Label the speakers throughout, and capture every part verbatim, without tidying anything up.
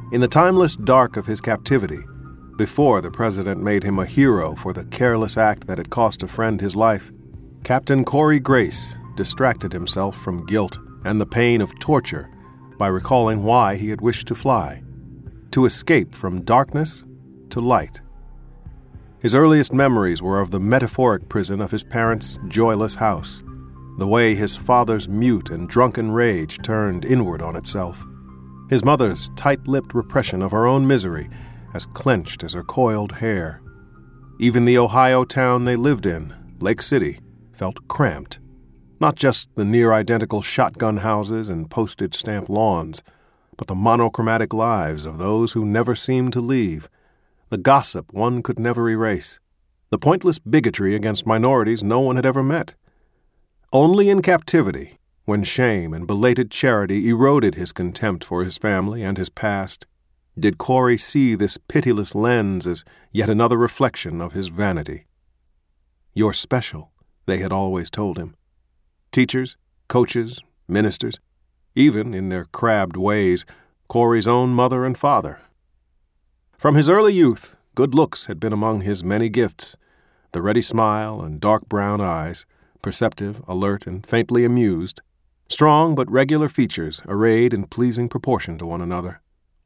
Speaker 1: In the timeless dark of his captivity, before the president made him a hero for the careless act that had cost a friend his life, Captain Corey Grace distracted himself from guilt and the pain of torture by recalling why he had wished to fly, to escape from darkness to light. His earliest memories were of the metaphoric prison of his parents' joyless house, the way his father's mute and drunken rage turned inward on itself, his mother's tight-lipped repression of her own misery as clenched as her coiled hair. Even the Ohio town they lived in, Lake City, felt cramped. Not just the near-identical shotgun houses and postage-stamp lawns, but the monochromatic lives of those who never seemed to leave, the gossip one could never erase, the pointless bigotry against minorities no one had ever met. Only in captivity, when shame and belated charity eroded his contempt for his family and his past, did Corey see this pitiless lens as yet another reflection of his vanity. "You're special," they had always told him. Teachers, coaches, ministers, even, in their crabbed ways, Corey's own mother and father. From his early youth, good looks had been among his many gifts, the ready smile and dark brown eyes, perceptive, alert, and faintly amused, strong but regular features arrayed in pleasing proportion to one another.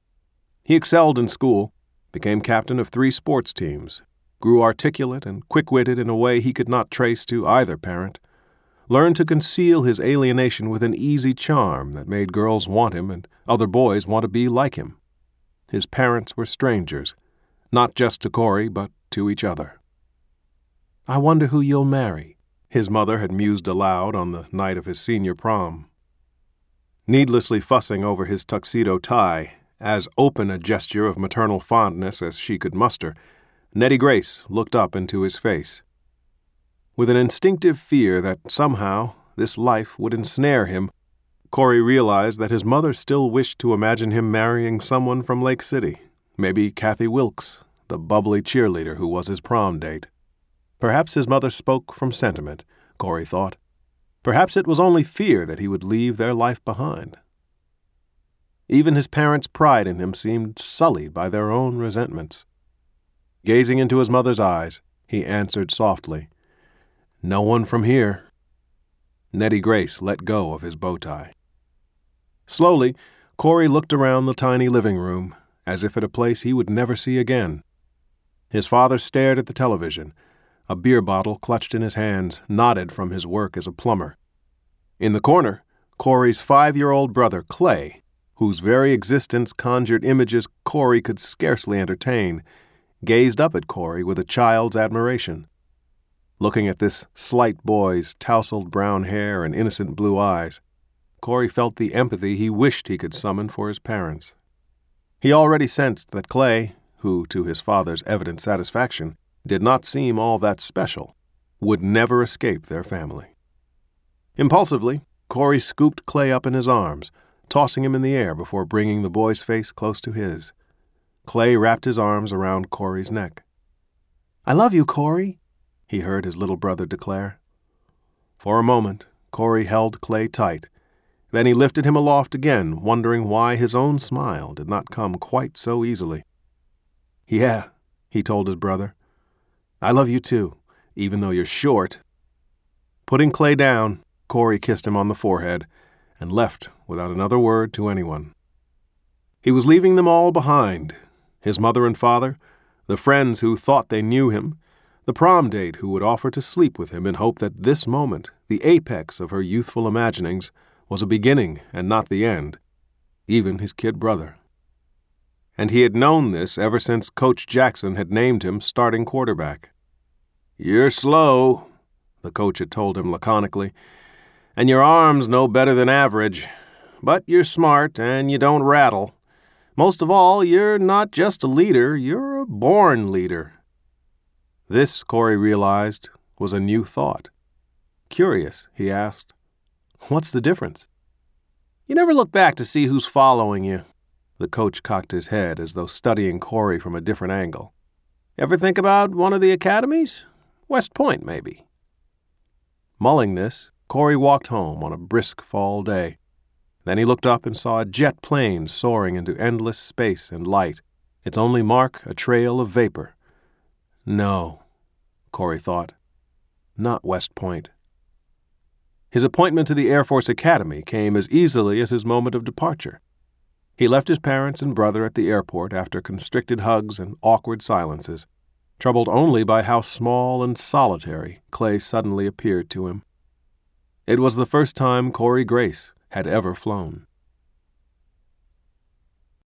Speaker 1: He excelled in school, became captain of three sports teams, grew articulate and quick-witted in a way he could not trace to either parent, learned to conceal his alienation with an easy charm that made girls want him and other boys want to be like him. His parents were strangers, not just to Corey, but to each other. "I wonder who you'll marry," his mother had mused aloud on the night of his senior prom. Needlessly fussing over his tuxedo tie, as open a gesture of maternal fondness as she could muster, Nettie Grace looked up into his face. With an instinctive fear that somehow this life would ensnare him, Corey realized that his mother still wished to imagine him marrying someone from Lake City, maybe Kathy Wilkes, the bubbly cheerleader who was his prom date. Perhaps his mother spoke from sentiment, Corey thought. Perhaps it was only fear that he would leave their life behind. Even his parents' pride in him seemed sullied by their own resentments. Gazing into his mother's eyes, he answered softly, "No one from here." Nettie Grace let go of his bow tie. Slowly, Corey looked around the tiny living room, as if at a place he would never see again. His father stared at the television, a beer bottle clutched in his hands, nodded from his work as a plumber. In the corner, Corey's five-year-old brother, Clay, whose very existence conjured images Corey could scarcely entertain, gazed up at Corey with a child's admiration. Looking at this slight boy's tousled brown hair and innocent blue eyes, Corey felt the empathy he wished he could summon for his parents. He already sensed that Clay, who, to his father's evident satisfaction, did not seem all that special, would never escape their family. Impulsively, Corey scooped Clay up in his arms, tossing him in the air before bringing the boy's face close to his. Clay wrapped his arms around Corey's neck. "I love you, Corey," he heard his little brother declare. For a moment, Corey held Clay tight. Then he lifted him aloft again, wondering why his own smile did not come quite so easily. "Yeah," he told his brother. "I love you too, even though you're short." Putting Clay down, Corey kissed him on the forehead and left without another word to anyone. He was leaving them all behind, his mother and father, the friends who thought they knew him, the prom date who would offer to sleep with him in hope that this moment, the apex of her youthful imaginings, was a beginning and not the end, even his kid brother. And he had known this ever since Coach Jackson had named him starting quarterback. "You're slow," the coach had told him laconically, "and your arm's no better than average, but you're smart and you don't rattle. Most of all, you're not just a leader, you're a born leader." This, Corey realized, was a new thought. Curious, he asked, "What's the difference?" "You never look back to see who's following you." The coach cocked his head as though studying Corey from a different angle. "Ever think about one of the academies? West Point, maybe." Mulling this, Corey walked home on a brisk fall day. Then he looked up and saw a jet plane soaring into endless space and light, its only mark a trail of vapor. No, Corey thought. Not West Point. His appointment to the Air Force Academy came as easily as his moment of departure. He left his parents and brother at the airport after constricted hugs and awkward silences, troubled only by how small and solitary Clay suddenly appeared to him. It was the first time Corey Grace had ever flown.